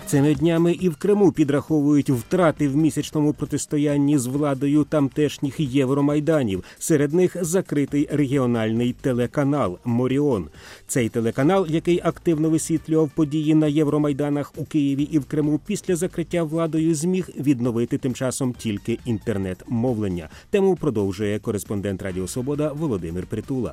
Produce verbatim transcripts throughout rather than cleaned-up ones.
Цими днями і в Криму підраховують втрати в місячному протистоянні з владою тамтешніх євромайданів. Серед них закритий регіональний телеканал «Моріон». Цей телеканал, який активно висвітлював події на євромайданах у Києві і в Криму, після закриття владою зміг відновити тим часом тільки інтернет-мовлення. Тему продовжує кореспондент Радіо Свобода Володимир Притула.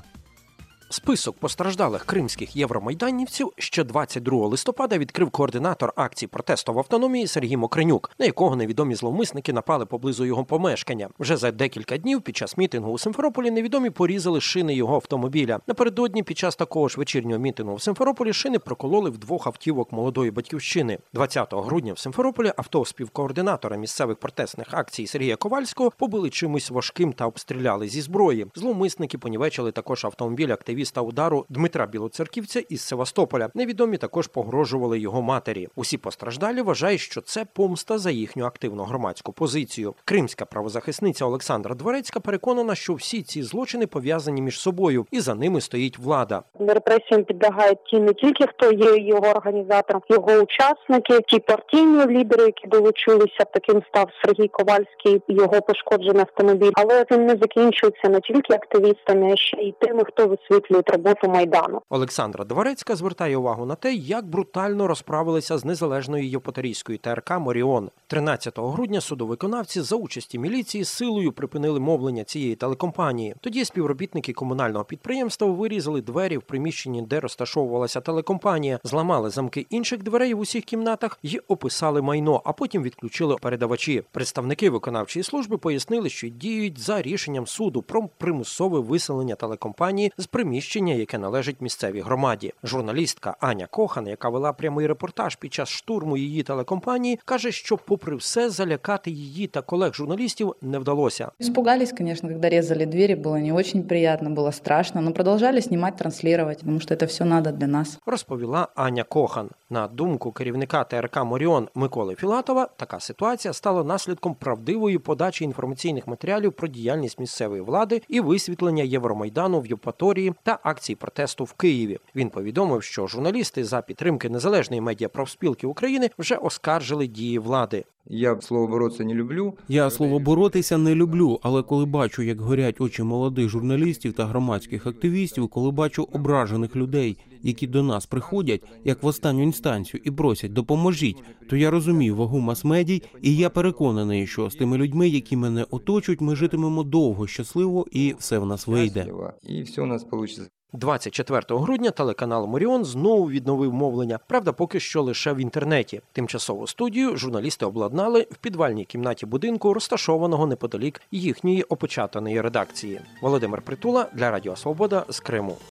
Список постраждалих кримських євромайданівців ще двадцять другого листопада відкрив координатор акції протесту в автономії Сергій Мокренюк, на якого невідомі зловмисники напали поблизу його помешкання. Вже за декілька днів під час мітингу у Симферополі невідомі порізали шини його автомобіля. Напередодні під час такого ж вечірнього мітингу в Симферополі шини прокололи в двох автівок молодої батьківщини. двадцятого грудня в Симферополі авто співкоординатора місцевих протестних акцій Сергія Ковальського побили чимось важким та обстріляли зі зброї. Зловмисники понівечили також автомобіль активіста удару Дмитра Білоцерківця із Севастополя. Невідомі також погрожували його матері. Усі постраждалі вважають, що це помста за їхню активну громадську позицію. Кримська правозахисниця Олександра Дворецька переконана, що всі ці злочини пов'язані між собою і за ними стоїть влада. Репресіям підлягають ті не тільки, хто є його організатором, його учасники, ті партійні лідери, які долучилися, таким став Сергій Ковальський, його пошкоджений автомобіль. Але цим не закінчується не тільки активістами, а ще й тими, хто висвітлює роботу Майдану. Олександра Дворецька звертає увагу на те, як брутально розправилися з незалежною євпаторійською Те Ер Ка «Моріон». тринадцятого грудня судовиконавці за участі міліції силою припинили мовлення цієї телекомпанії. Тоді співробітники комунального підприємства вирізали двері в приміщенні, де розташовувалася телекомпанія, зламали замки інших дверей в усіх кімнатах і описали майно, а потім відключили передавачі. Представники виконавчої служби пояснили, що діють за рішенням суду про примусове виселення телекомпанії з приміщення, яке належить місцевій громаді. Журналістка Аня Кохан, яка вела прямий репортаж під час штурму її телекомпанії, каже, що попри все залякати її та колег-журналістів не вдалося. Испугались, конечно, когда резали двери, было не очень приятно, было страшно, но продолжали снимать, транслировать, потому что это все надо для нас. Розповіла Аня Кохан. На думку керівника Те Ер Ка «Моріон» Миколи Філатова, така ситуація стала наслідком правдивої подачі інформаційних матеріалів про діяльність місцевої влади і висвітлення Євромайдану в Євпаторії та акції протесту в Києві. Він повідомив, що журналісти за підтримки Незалежної медіапрофспілки України вже оскаржили дії влади. Я слово «боротися» не люблю. Я слово «боротися» не люблю, але коли бачу, як горять очі молодих журналістів та громадських активістів, коли бачу ображених людей, які до нас приходять, як в останню інстанцію, і просять «допоможіть», то я розумію вагу мас-медій, і я переконаний, що з тими людьми, які мене оточують, ми житимемо довго, щасливо, і все в нас вийде. І все у нас вийде. двадцять четвертого грудня телеканал «Моріон» знову відновив мовлення, правда, поки що лише в інтернеті. Тимчасову студію журналісти обладнали в підвальній кімнаті будинку, розташованого неподалік їхньої опечатаної редакції. Володимир Притула для Радіо Свобода з Криму.